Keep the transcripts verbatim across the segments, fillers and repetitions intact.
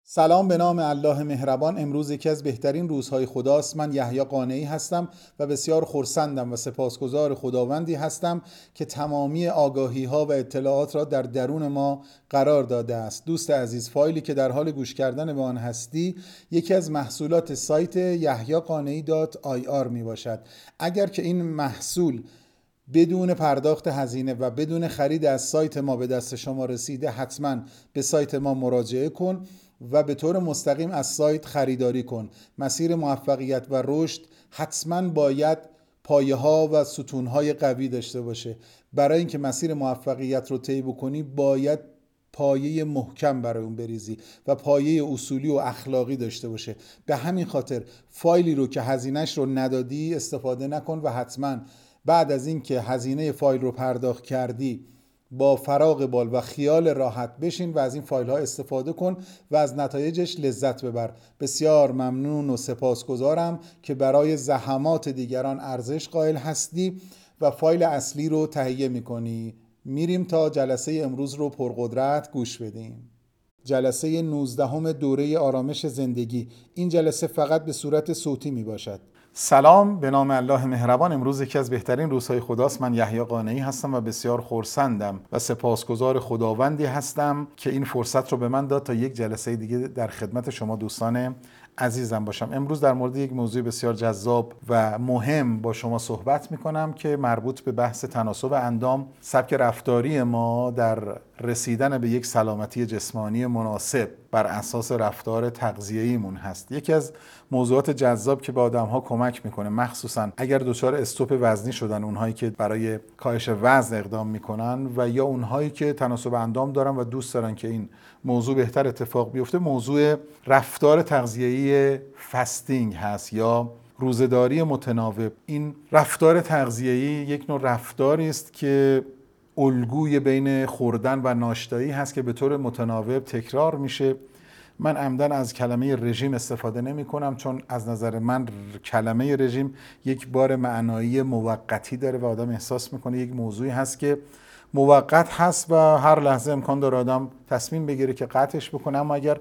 سلام به نام الله مهربان. امروز یکی از بهترین روزهای خداست. من یحیی قانعی هستم و بسیار خرسندم و سپاسگزار خداوندی هستم که تمامی آگاهی ها و اطلاعات را در درون ما قرار داده است. دوست عزیز، فایلی که در حال گوش کردن به آن هستی یکی از محصولات سایت یحیی قانعی دات آی آر می باشد. اگر که این محصول بدون پرداخت هزینه و بدون خرید از سایت ما به دست شما رسیده، حتما به سایت ما مراجعه کن و به طور مستقیم از سایت خریداری کن. مسیر موفقیت و رشد حتما باید پایه ها و ستون های قوی داشته باشه. برای اینکه مسیر موفقیت رو طی بکنی باید پایه محکم برای اون بریزی و پایه اصولی و اخلاقی داشته باشه. به همین خاطر فایلی رو که هزینهش رو ندادی استفاده نکن و حتما بعد از اینکه هزینه فایل رو پرداخت کردی با فراغ بال و خیال راحت بشین و از این فایل ها استفاده کن و از نتایجش لذت ببر. بسیار ممنون و سپاسگزارم که برای زحمات دیگران ارزش قائل هستی و فایل اصلی رو تهیه میکنی. میریم تا جلسه امروز رو پرقدرت گوش بدیم. جلسه نوزدهم دوره آرامش زندگی. این جلسه فقط به صورت صوتی می باشد. سلام به نام الله مهربان. امروز یکی از بهترین روزهای خداست. من یحیی قانعی هستم و بسیار خرسندم و سپاسگزار خداوندی هستم که این فرصت رو به من داد تا یک جلسه دیگه در خدمت شما دوستان عزیزم باشم. امروز در مورد یک موضوع بسیار جذاب و مهم با شما صحبت میکنم که مربوط به بحث تناسب اندام، سبک رفتاری ما در رسیدن به یک سلامتی جسمانی مناسب بر اساس رفتار تغذیه‌ایمون هست. یکی از موضوعات جذاب که به آدم‌ها کمک میکنه، مخصوصا اگر دچار استوپ وزنی شدن، اونهایی که برای کاهش وزن اقدام میکنن و یا اونهایی که تناسب اندام دارن و دوست دارن که این موضوع بهتر اتفاق بیفته، موضوع رفتار تغذیه‌ای فستینگ هست یا روزه‌داری متناوب. این رفتار تغذیه‌ای یک نوع رفتاری است که الگوی بین خوردن و ناشتایی هست که به طور متناوب تکرار میشه. من عمدن از کلمه رژیم استفاده نمی کنم چون از نظر من کلمه رژیم یک بار معنایی موقتی داره و آدم احساس میکنه یک موضوعی هست که موقت هست و هر لحظه امکان داره آدم تصمیم بگیره که قطعش بکنه. اما اگر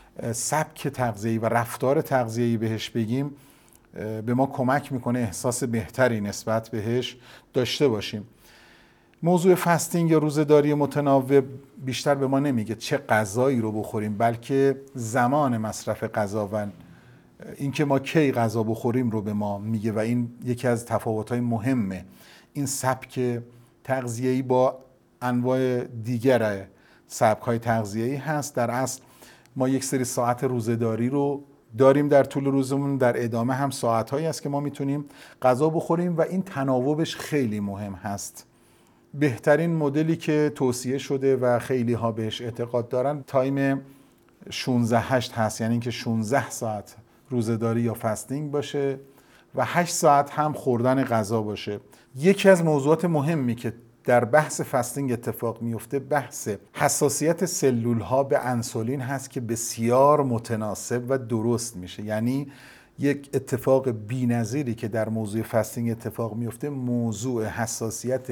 سبک تغذیه‌ای و رفتار تغذیه‌ای بهش بگیم، به ما کمک میکنه احساس بهتری نسبت بهش داشته باشیم. موضوع فستینگ یا روزه‌داری متناوب بیشتر به ما نمیگه چه غذایی رو بخوریم، بلکه زمان مصرف غذا و اینکه ما کی غذا بخوریم رو به ما میگه و این یکی از تفاوت‌های مهمه. این سبک تغذیه‌ای با انواع دیگر سبک‌های تغذیه‌ای هست. در اصل ما یک سری ساعت روزه‌داری رو داریم در طول روزمون، در ادامه هم ساعت‌هایی است که ما میتونیم غذا بخوریم و این تناوبش خیلی مهم هست. بهترین مدلی که توصیه شده و خیلی ها بهش اعتقاد دارن تایم شانزده هشت هست، یعنی اینکه شانزده ساعت روزه‌داری یا فستینگ باشه و هشت ساعت هم خوردن غذا باشه. یکی از موضوعات مهمی که در بحث فستینگ اتفاق میفته بحث حساسیت سلول ها به انسولین هست که بسیار متناسب و درست میشه. یعنی یک اتفاق بی‌نظیری که در موضوع فستینگ اتفاق میفته موضوع حساسیت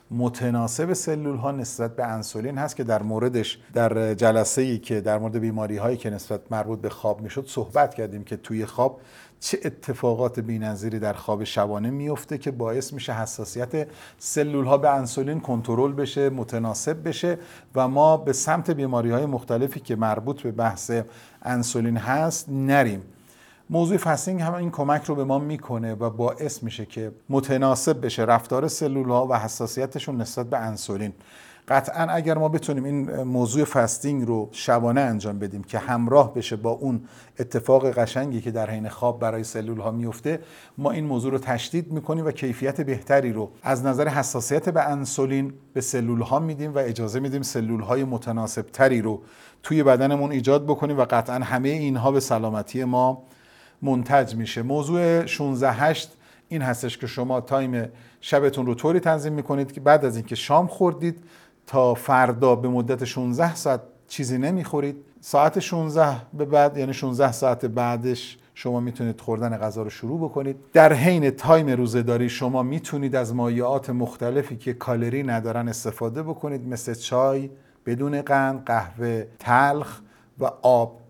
متناسب سلول ها نسبت به انسولین هست که در موردش در جلسه‌ای که در مورد بیماری هایی که نسبت مربوط به خواب میشد صحبت کردیم که توی خواب چه اتفاقات بی‌نظیری در خواب شبانه میفته که باعث میشه حساسیت سلول ها به انسولین کنترل بشه، متناسب بشه و ما به سمت بیماری های مختلفی که مربوط به بحث انسولین هست نریم. موضوع فستینگ هم این کمک رو به ما میکنه و باعث میشه که متناسب بشه رفتار سلول ها و حساسیتشون نسبت به انسولین. قطعا اگر ما بتونیم این موضوع فستینگ رو شبانه انجام بدیم که همراه بشه با اون اتفاق قشنگی که در حین خواب برای سلول ها میفته، ما این موضوع رو تشدید میکنیم و کیفیت بهتری رو از نظر حساسیت به انسولین به سلول ها میدیم و اجازه میدیم سلول های متناسب تری رو توی بدنمون ایجاد بکنیم و قطعا همه اینها به سلامتی ما منتج میشه. موضوع شانزده هشت این هستش که شما تایم شبتون رو طوری تنظیم میکنید که بعد از اینکه شام خوردید تا فردا به مدت شانزده ساعت چیزی نمیخورید. ساعت شانزده به بعد، یعنی شانزده ساعت بعدش شما میتونید خوردن غذا رو شروع بکنید. در حین تایم روزه‌داری شما میتونید از مایعات مختلفی که کالری ندارن استفاده بکنید، مثل چای بدون قند، قهوه تلخ و آب.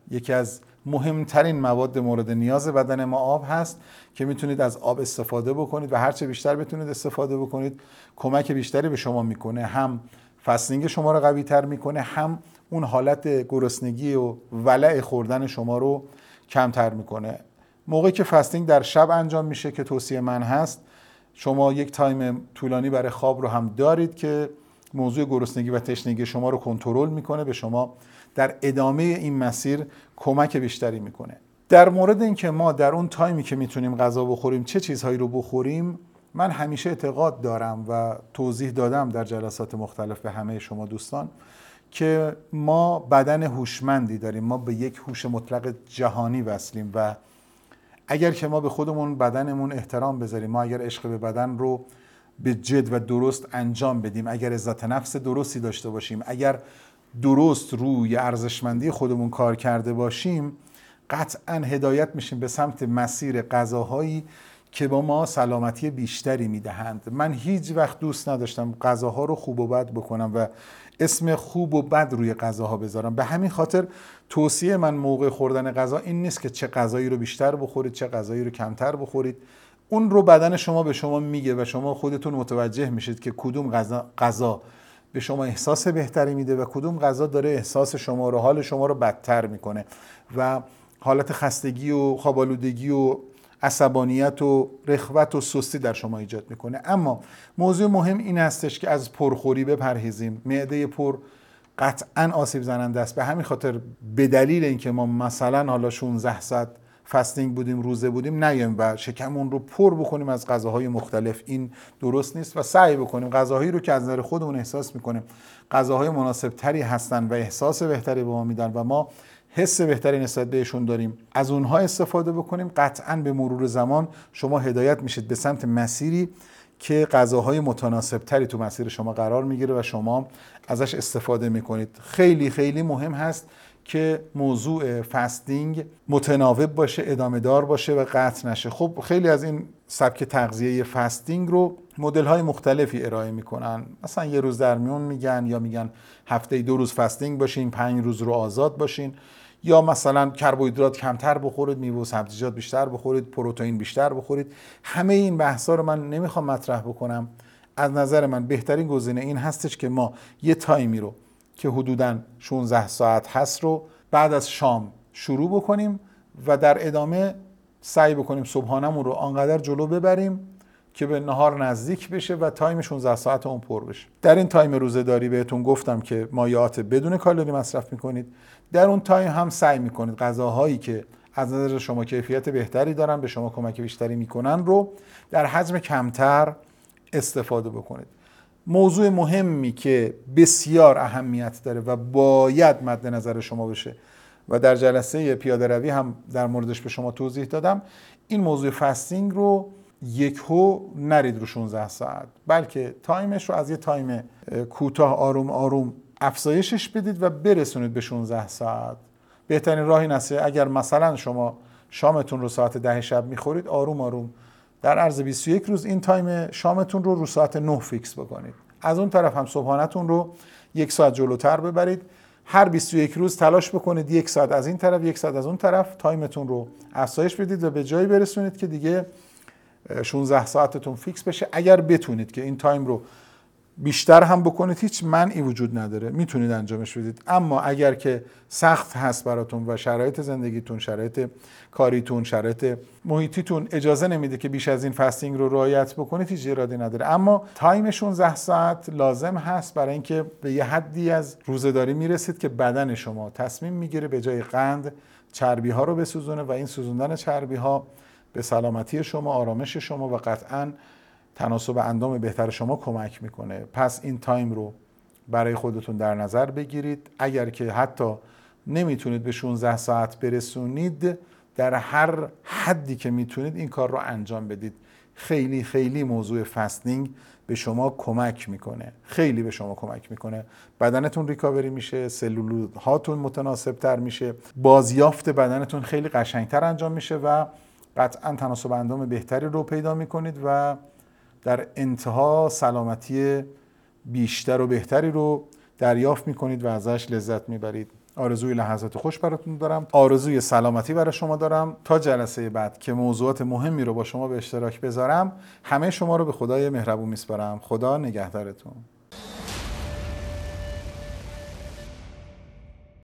یکی از مهمترین مواد مورد نیاز بدن ما آب هست که میتونید از آب استفاده بکنید و هرچه بیشتر بتونید استفاده بکنید کمک بیشتری به شما میکنه. هم فستینگ شما رو قوی تر میکنه، هم اون حالت گرسنگی و ولع خوردن شما رو کمتر میکنه. موقعی که فستینگ در شب انجام میشه که توصیه من هست، شما یک تایم طولانی برای خواب رو هم دارید که موضوع گرسنگی و تشنگی شما رو کنترل میکنه، به شما در ادامه این مسیر کمک بیشتری میکنه. در مورد اینکه ما در اون تایمی که میتونیم غذا بخوریم چه چیزهایی رو بخوریم، من همیشه اعتقاد دارم و توضیح دادم در جلسات مختلف به همه شما دوستان که ما بدن هوشمندی داریم، ما به یک هوش مطلق جهانی وصلیم و اگر که ما به خودمون بدنمون احترام بذاریم، ما اگر عشق به بدن رو به جد و درست انجام بدیم، اگر عزت نفس درستی داشته باشیم، اگر درست روی ارزشمندی خودمون کار کرده باشیم، قطعاً هدایت میشیم به سمت مسیر غذاهایی که با ما سلامتی بیشتری میدهند. من هیچ وقت دوست نداشتم غذاها رو خوب و بد بکنم و اسم خوب و بد روی غذاها بذارم. به همین خاطر توصیه من موقع خوردن غذا این نیست که چه غذایی رو بیشتر بخورید چه غذایی رو کمتر بخورید. اون رو بدن شما به شما میگه و شما خودتون متوجه میشید که کدوم غذا غذا به شما احساس بهتری میده و کدوم غذا داره احساس شما رو، حال شما رو بدتر میکنه و حالت خستگی و خواب‌آلودگی و عصبانیت و رخوت و سستی در شما ایجاد میکنه. اما موضوع مهم این هستش که از پرخوری بپرهیزیم. معده پر قطعاً آسیب زننده است. به همین خاطر به دلیل اینکه ما مثلا حالا شانزده ساعت فستینگ بودیم، روزه بودیم، نیایم و شکمون رو پر بکنیم از غذاهای مختلف. این درست نیست و سعی بکنیم غذاهایی رو که از نظر خودمون احساس میکنیم غذاهای مناسب تری هستن و احساس بهتری به ما میدن و ما حس بهتری نسبت بهشون داریم، از اونها استفاده بکنیم. قطعاً به مرور زمان شما هدایت میشید به سمت مسیری که غذاهای متناسب تری تو مسیر شما قرار میگیره و شما ازش استفاده میکنید. خیلی خیلی مهم هست که موضوع فستینگ متناوب باشه، ادامه دار باشه و قطع نشه. خب خیلی از این سبک تغذیه فستینگ رو مدل های مختلفی ارائه میکنن، مثلا یه روز در میون میگن، یا میگن هفته دو روز فستینگ باشین، پنج روز رو آزاد باشین، یا مثلا کربوهیدرات کمتر بخورید، میوه و سبزیجات بیشتر بخورید، پروتئین بیشتر بخورید. همه این بحثا رو من نمیخوام مطرح بکنم. از نظر من بهترین گزینه این هستش که ما یه تایمی رو که حدوداً شانزده ساعت هست رو بعد از شام شروع بکنیم و در ادامه سعی بکنیم صبحانمون رو آنقدر جلو ببریم که به نهار نزدیک بشه و تایم شانزده ساعت اون پر بشه. در این تایم روزه‌داری بهتون گفتم که مایعات بدون کالری مصرف میکنید. در اون تایم هم سعی میکنید غذاهایی که از نظر شما کیفیت بهتری دارن، به شما کمک بیشتری میکنن رو در حجم کمتر استفاده بکنید. موضوع مهمی که بسیار اهمیت داره و باید مد نظر شما بشه و در جلسه پیاده روی هم در موردش به شما توضیح دادم، این موضوع فستینگ رو یکهو نرید رو شانزده ساعت، بلکه تایمش رو از یه تایم کوتاه آروم آروم افزایشش بدید و برسونید به شانزده ساعت. بهترین راهی نسیه اگر مثلا شما شامتون رو ساعت ده شب میخورید، آروم آروم در عرض بیست و یک روز این تایم شامتون رو رو ساعت نه فیکس بکنید. از اون طرف هم صبحانه‌تون رو یک ساعت جلوتر ببرید. هر بیست و یک روز تلاش بکنید یک ساعت از این طرف یک ساعت از اون طرف تایمتون رو افزایش بدید و به جایی برسونید که دیگه شانزده ساعتتون فیکس بشه. اگر بتونید که این تایم رو بیشتر هم بکنید هیچ منعی وجود نداره، میتونید انجامش بدید. اما اگر که سخت هست براتون و شرایط زندگیتون، شرایط کاریتون، شرایط محیطیتون اجازه نمیده که بیش از این فستینگ رو رعایت بکنید، هیچ ایرادی نداره. اما تایم شانزده ساعت لازم هست برای اینکه به یه حدی از روزه‌داری میرسید که بدن شما تصمیم میگیره به جای قند چربی ها رو بسوزونه و این سوزوندن چربی ها به سلامتی شما، آرامش شما و قطعاً تناسب اندام بهتر شما کمک میکنه. پس این تایم رو برای خودتون در نظر بگیرید. اگر که حتی نمیتونید به شانزده ساعت برسونید، در هر حدی که میتونید این کار رو انجام بدید. خیلی خیلی موضوع فستینگ به شما کمک میکنه، خیلی به شما کمک میکنه. بدنتون ریکاوری میشه، سلول هاتون متناسب تر میشه، بازیافت بدنتون خیلی قشنگتر انجام میشه و قطعا تناسب اندام بهتری رو پیدا میکنید و در انتها سلامتی بیشتر و بهتری رو دریافت میکنید و ازش لذت میبرید. آرزوی لحظات خوش براتون دارم، آرزوی سلامتی برای شما دارم. تا جلسه بعد که موضوعات مهمی رو با شما به اشتراک بذارم، همه شما رو به خدای مهربون میسپارم. خدا نگهدارتون.